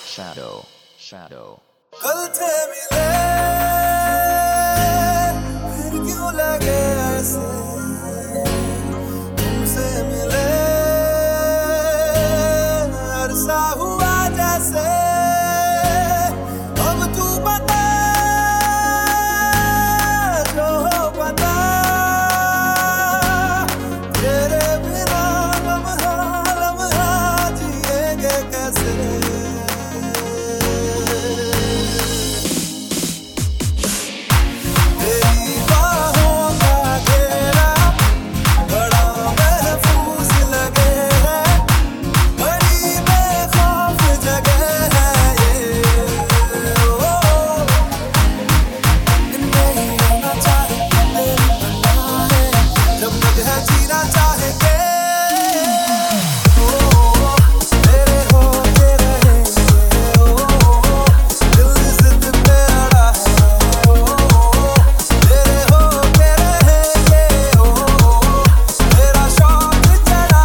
Shadow. कल थे मिले फिर क्यों लगे ऐसे तुमसे मिले अरसा हुआ जैसे अब तू बता जो बता तेरे बिना लम्हा लम्हा जिएंगे कैसे जीना चाहेंगे तेरे होते रहेंगे दिल जिद पे अड़ा है तेरे होते रहेंगे तेरा शौक चढ़ा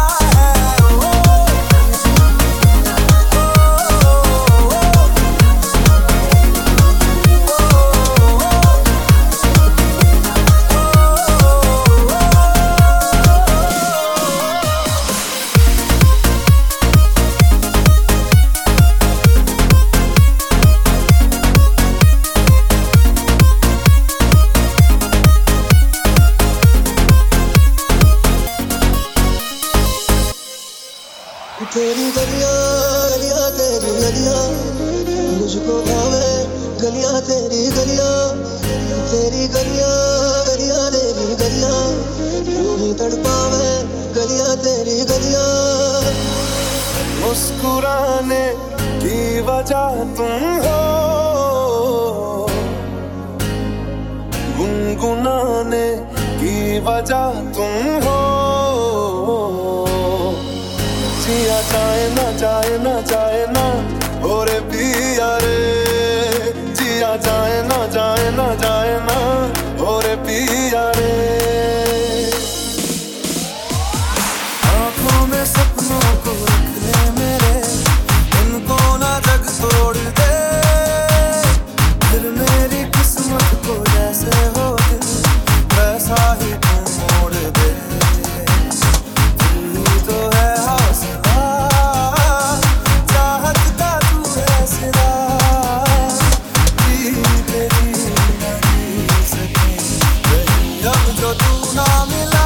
तेरी गलियां गलियां तेरी गलियां मुझको भावे गलियां तेरी गलियां तेरी गलियां गलियां तेरी गलियां यूं ही तड़पावे गलियां तेरी गलियां मुस्कुराने की वजह तुम हो गुनगुनाने की वजह तुम हो जिया जाए ना हो रे पिया रे जिया जाए ना हो रे पिया रे आँखों में सपनों को रख ले मेरे इनको ना जग तोड़ दे फिर मेरी किस्मत को जैसे हो दिल वैसा ही तू मोड़ दे तो है जो तू ना मिला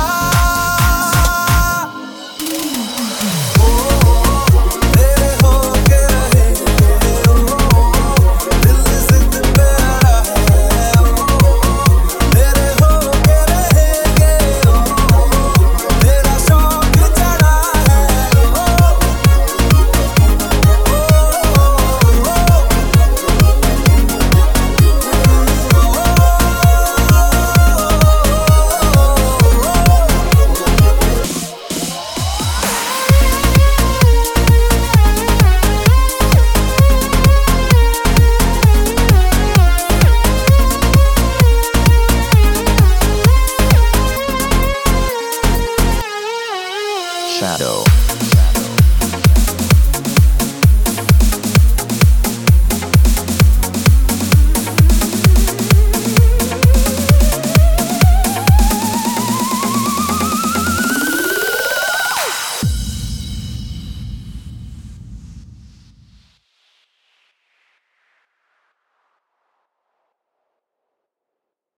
तेरे होके रहेंगे दिल जिद पे अड़ा है तेरे होके रहेंगे तेरा शौक चढ़ा Shadow.